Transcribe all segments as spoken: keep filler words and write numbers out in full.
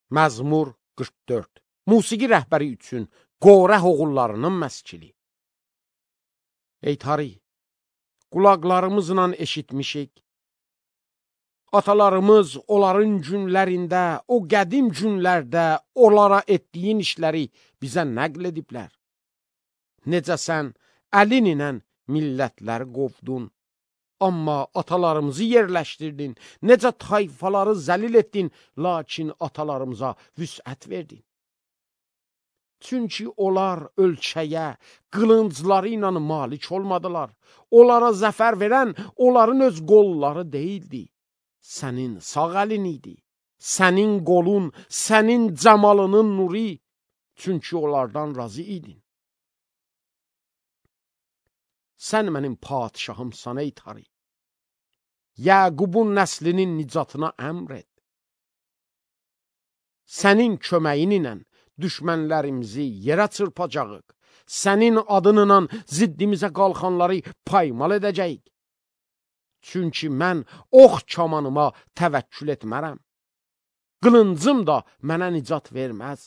Məzmur qırx dörd. Musiqi rəhbəri üçün Qorəh oğullarının məskili. Ey tarih, qulaqlarımızla eşitmişik. Atalarımız onların günlərində, o qədim günlərdə onlara etdiyin işləri bizə nəql ediblər. Necə sən əlin ilə millətləri qovdun, amma atalarımızı yerləşdirdin. Necə tayfaları zəlil etdin, lakin atalarımıza vüsət verdin. Çünki onlar ölçəyə, qılıncları ilə malik olmadılar. Onlara zəfər verən onların öz qolları deyildi. Sənin sağ əlin idi. Sənin qolun, sənin cəmalının nuri. Çünki onlardan razı idin. Sən mənim padişahımsan ey tarih. Yəqubun nəslinin nicatına əmr et. Sənin köməyin ilə düşmənlərimizi yerə çırpacağıq. Sənin adınla ziddimizə qalxanları paymal edəcəyik. Çünki mən ox kamanıma təvəkkül etmərəm. Qılıncım da mənə nicat verməz.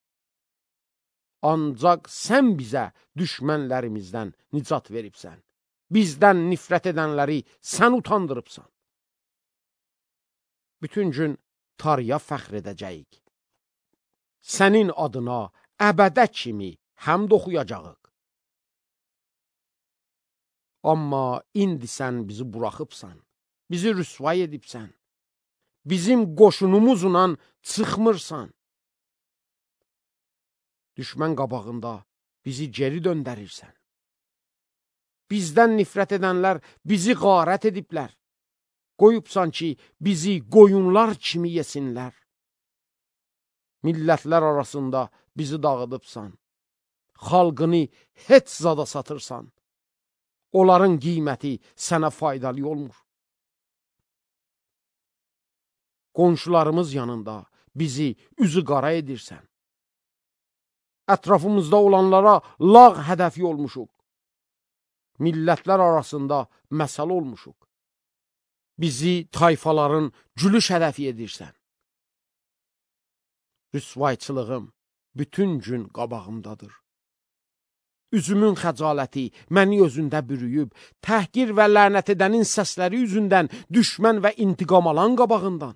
Ancaq sən bizə düşmənlərimizdən nicat veribsən. Bizdən nifrət edənləri sən utandırıbsan. Bütün gün tariha fəxr edəcəyik. Sənin adına əbədə kimi həmd oxuyacağıq. Amma indi sən bizi buraxıbsan, bizi rüsvay edibsən. Bizim qoşunumuzla çıxmırsan. Düşmən qabağında bizi geri döndərirsən. Bizdən nifrət edənlər bizi qarət ediblər. Qoyubsan ki, bizi qoyunlar kimi yesinlər. Millətlər arasında bizi dağıdıbsan. Xalqını heç zada satırsan. Onların qiyməti sənə faydalı olmur. Qonşularımız yanında bizi üzü qara edirsən. Ətrafımızda olanlara lağ hədəfi olmuşuq. Millətlər arasında məsəl olmuşuq. Bizi tayfaların gülüş hədəfi edirsən. Rüsvayçılığım bütün gün qabağımdadır. Üzümün xəcaləti məni özündə bürüyüb, təhqir və lənət edənin səsləri üzündən düşmən və intiqam alan qabağından.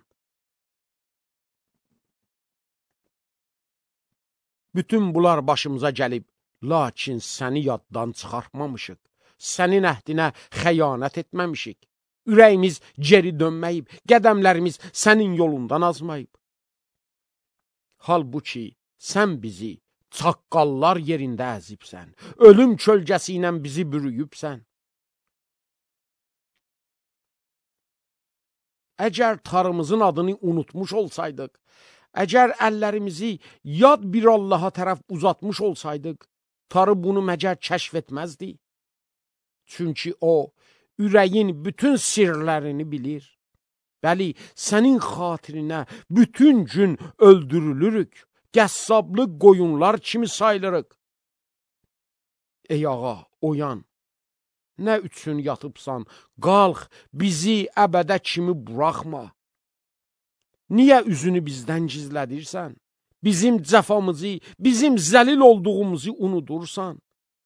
Bütün bunlar başımıza gəlib, lakin səni yaddan çıxartmamışıq. Sənin əhdinə xəyanət etməmişik. Ürəyimiz geri dönməyib, qədəmlərimiz sənin yolundan azmayıb. Halbuki sən bizi çaqqallar yerində əzibsən, ölüm kölgəsi ilə bizi bürüyübsən. Əgər tarımızın adını unutmuş olsaydıq, əgər əllərimizi yad bir Allaha tərəf uzatmış olsaydıq, tarı bunu məgər kəşf etməzdi. Çünki o, ürəyin bütün sirlərini bilir. Bəli, sənin xatirinə bütün gün öldürülürük. Qəssablı qoyunlar kimi sayılırıq. Ey ağa, oyan, nə üçün yatıbsan, qalx, bizi əbədə kimi buraxma. Niyə üzünü bizdən gizlədirsən? Bizim cəfamızı, bizim zəlil olduğumuzu unudursan?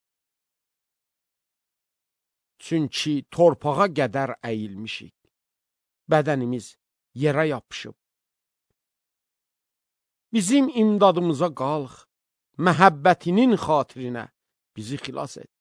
Çünki torpağa qədər əyilmişik. Bədənimiz yerə yapışıb. Bizim imdadımıza qalx, məhəbbətinin xatirinə bizi xilas et.